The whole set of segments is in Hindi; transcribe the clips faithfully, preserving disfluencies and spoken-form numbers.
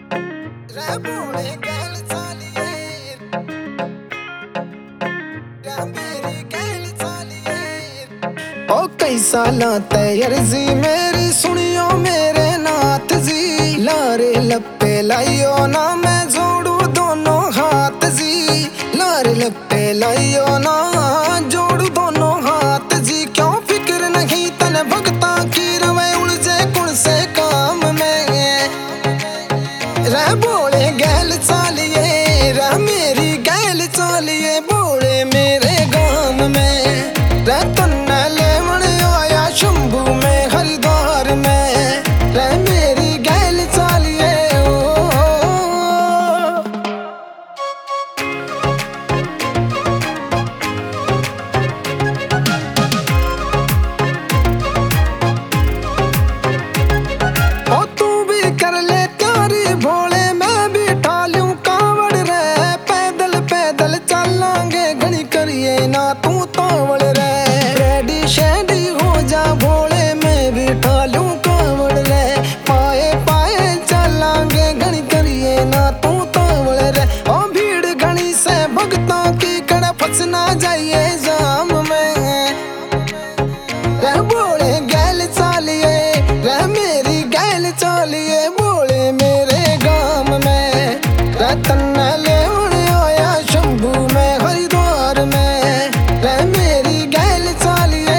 रे बोले गैल सालिए, रे मेरी गैल सालिए। ओ कई सालां ते अर्जी मेरी सुनियो मेरे नाथ जी, लारे लप्पे लाइयो ना मैं जोड़ू दोनों हाथ जी, लारे लप्पे लाइयो ना जोड़ू दोनों हाथ जी। क्यों फिक्र नहीं तने भगता की रवे उलझे कुण से काम में, रे बोले गैल चालिए, रे मेरी गैल चालिए। बोले मेरे गांव में रे तन्ने लेवन आया शंभू में हरिद्वार में, रे मेरी गैल चालिए। ओ तू भी कर ले त्यारी भोले, मैं भी ठालूं कावड़ रे, पैदल पैदल चलांगे घड़ी करिए ना तू तावड़ रे। रेडी शेडी हो जा भोले, मैं भी ठालूं कावड़ रे, पाए पाए चलांगे घड़ी करिए ना तू तावड़ रे। ओ भीड़ घनी से भक्तों की कड़ फंस ना जाइए जाम में, रे बोले गैल चालिए, रे मेरी गैल चालिए। बोले मेरे गांव में रे तन्ने लेवन आया शंभू में हरिद्वार में, रे मेरी गैल चालिए।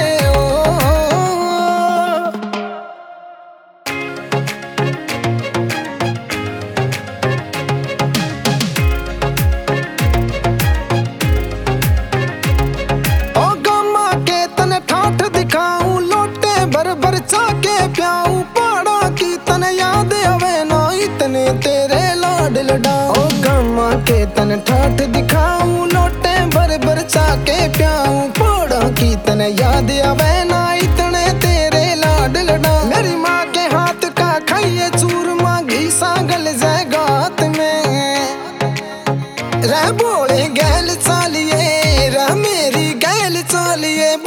ओ गामा के तने ठाठ दिखाऊं, लोटे भर भर चाके प्याऊं, पहाड़ा की तने याद आवे ना इतने तेरे लाड लडाऊं। ओ गामा के तने ठाठ दिखाऊं, लोटे भर भर चाके प्याऊं, पहाड़ा की तने याद आवे ना इतने तेरे लाड लडाऊं। मेरी माँ के हाथ का खाइए चूरमा, घी सा गल जाए गात में, रे बोले गैल चालिए, रे मेरी गैल चालिए।